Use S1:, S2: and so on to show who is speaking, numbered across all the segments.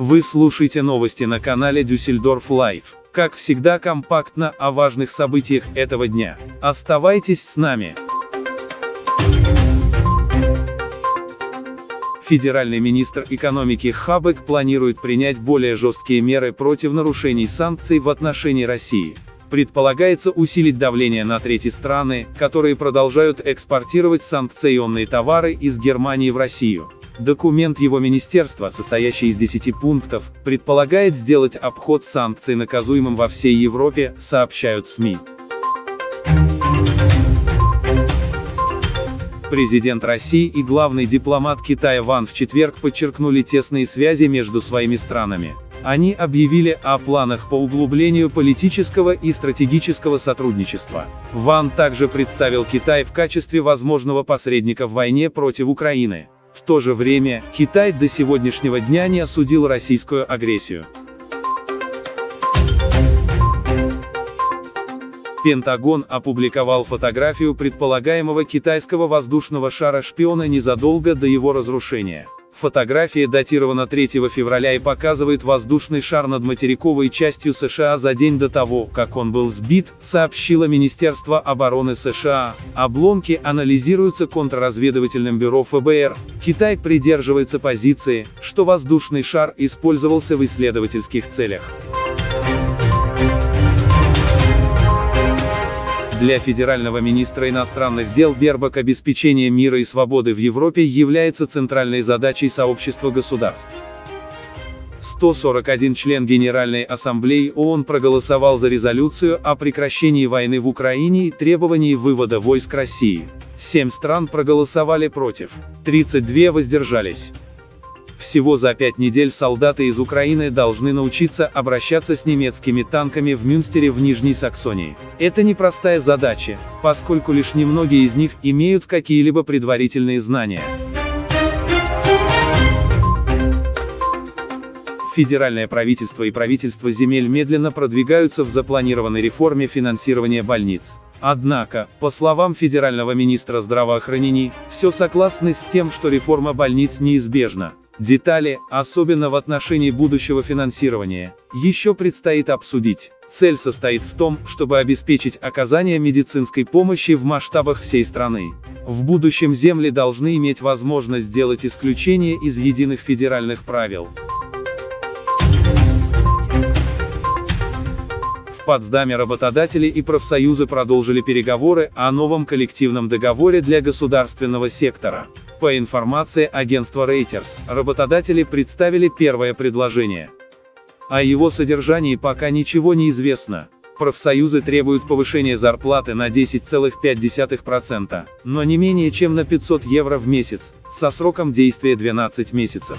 S1: Вы слушаете новости на канале Düsseldorf Live. Как всегда, компактно о важных событиях этого дня. Оставайтесь с нами. Федеральный министр экономики Хабек планирует принять более жесткие меры против нарушений санкций в отношении России. Предполагается усилить давление на третьи страны, которые продолжают экспортировать санкционные товары из Германии в Россию. Документ его министерства, состоящий из 10 пунктов, предполагает сделать обход санкций наказуемым во всей Европе, сообщают СМИ. Президент России и главный дипломат Китая Ван в четверг подчеркнули тесные связи между своими странами. Они объявили о планах по углублению политического и стратегического сотрудничества. Ван также представил Китай в качестве возможного посредника в войне против Украины. В то же время, Китай до сегодняшнего дня не осудил российскую агрессию. Пентагон опубликовал фотографию предполагаемого китайского воздушного шара-шпиона незадолго до его разрушения. Фотография датирована 3 февраля и показывает воздушный шар над материковой частью США за день до того, как он был сбит, сообщило Министерство обороны США. Обломки анализируются контрразведывательным бюро ФБР. Китай придерживается позиции, что воздушный шар использовался в исследовательских целях. Для федерального министра иностранных дел Бербак обеспечение мира и свободы в Европе является центральной задачей сообщества государств. 141 член Генеральной Ассамблеи ООН проголосовал за резолюцию о прекращении войны в Украине и требовании вывода войск России. 7 стран проголосовали против, 32 воздержались. Всего за 5 недель солдаты из Украины должны научиться обращаться с немецкими танками в Мюнстере в Нижней Саксонии. Это непростая задача, поскольку лишь немногие из них имеют какие-либо предварительные знания. Федеральное правительство и правительство земель медленно продвигаются в запланированной реформе финансирования больниц. Однако, по словам федерального министра здравоохранения, все согласны с тем, что реформа больниц неизбежна. Детали, особенно в отношении будущего финансирования, еще предстоит обсудить. Цель состоит в том, чтобы обеспечить оказание медицинской помощи в масштабах всей страны. В будущем земли должны иметь возможность сделать исключение из единых федеральных правил. В Потсдаме работодатели и профсоюзы продолжили переговоры о новом коллективном договоре для государственного сектора. По информации агентства Reuters, работодатели представили первое предложение. О его содержании пока ничего не известно. Профсоюзы требуют повышения зарплаты на 10,5%, но не менее чем на 500 евро в месяц, со сроком действия 12 месяцев.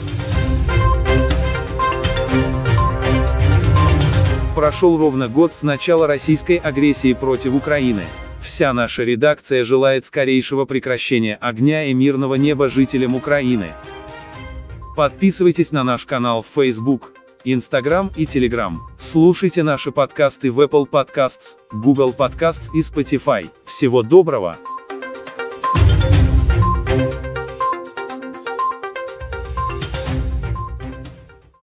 S1: Прошел ровно год с начала российской агрессии против Украины. Вся наша редакция желает скорейшего прекращения огня и мирного неба жителям Украины. Подписывайтесь на наш канал в Facebook, Instagram и Telegram. Слушайте наши подкасты в Apple Podcasts, Google Podcasts и Spotify. Всего доброго!